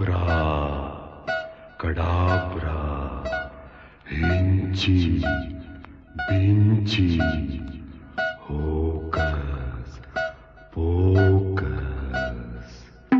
कडाब्रा, हिंची, बिंची, hocus focus.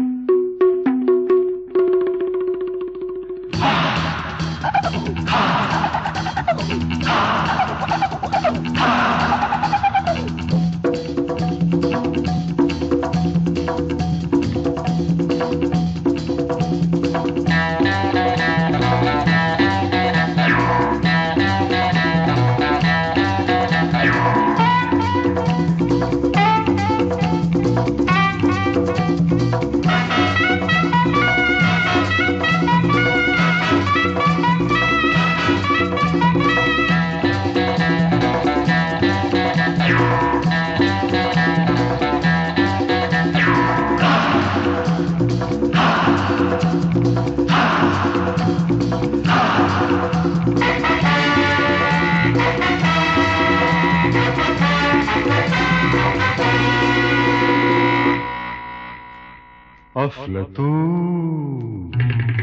अफलातून,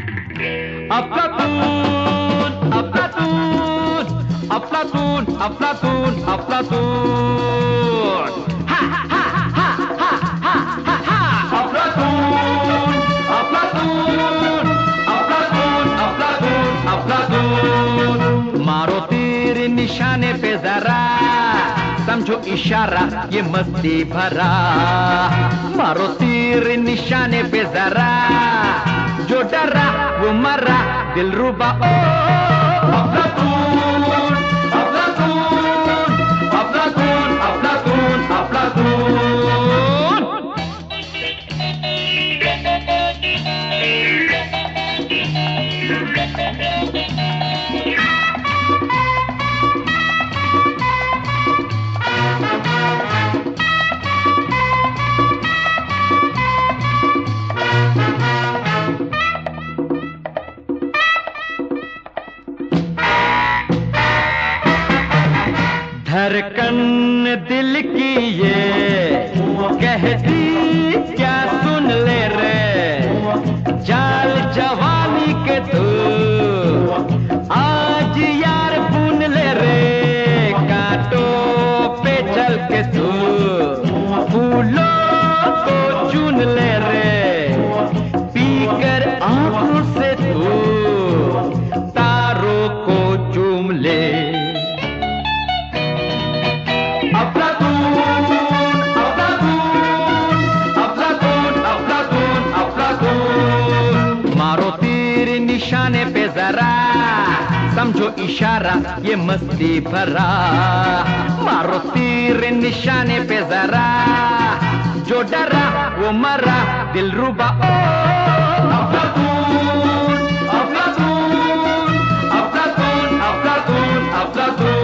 अफलातून, अफलातून, अफलातून, अफलातून, अफलातून। हा हा हा हा हा हा हा। अफलातून, अफलातून, अफलातून, अफलातून, अफलातून। मारो तीर निशाने पे जरा, समझो इशारा ये मस्ती भरा। मारो तीर निशाने पे जरा, जो डरा वो मरा, दिलरुबा। ओ अफलातून, अफलातून, अफलातून, अफलातून, अफलातून। धड़कन दिल की ये कहती क्या सुन ले रे, जाल जवानी के तू आज यार बुन ले रे। कांटों पे चल के तू फूलों को चुन ले रे, पीकर आंखों से तू तारों को चूम ले। निशाने पे जरा, समझो इशारा ये मस्ती भरा। मारो तीर निशाने पे जरा, जो डरा वो मरा, दिलरुबा। ओ अफलातून, अफलातून, अफलातून, अफलातून, अफलातून।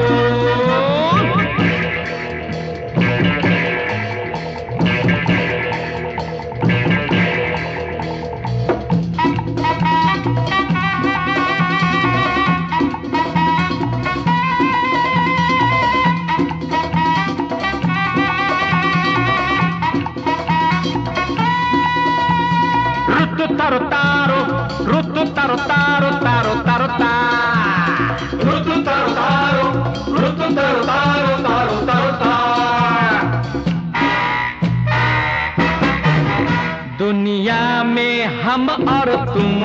Taro taro, rutu taro taro, taro taro ta. Rutu taro taro, rutu taro taro, taro taro ta. दुनिया में हम और तुम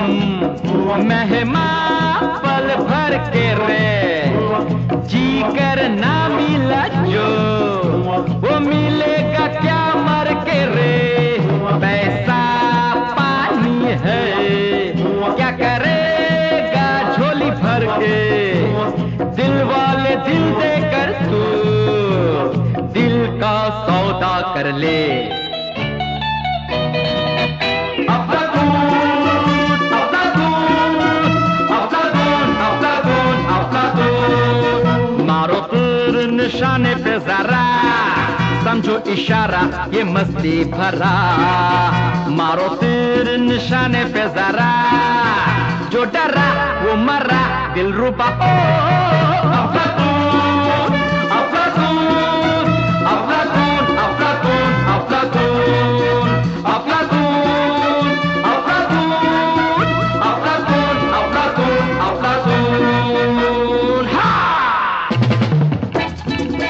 मेहमान पल भर के रे, जी कर ना मिला जो वो मिलेगा क्या मर के रे। पैसा है क्या करेगा झोली भर के, दिल वाले दिल देकर तू दिल का सौदा कर ले। अफलातून, अफलातून, अफलातून, अफलातून, अफलातून। मारो तीर निशाने पे जरा, समझो इशारा ये मस्ती भरा। मारो तीर निशाने पे जरा, जो डरा वो मरा, दिलरुबा। ओ अफलातून, अफलातून, अफलातून, अफलातून, अफलातून, अफलातून, अफलातून,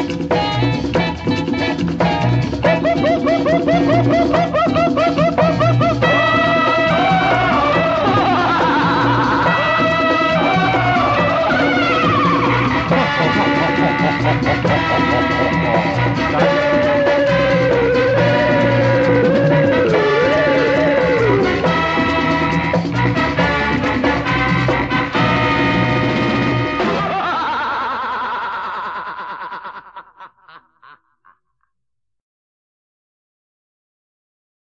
Ha ha ha ha ha ha ha!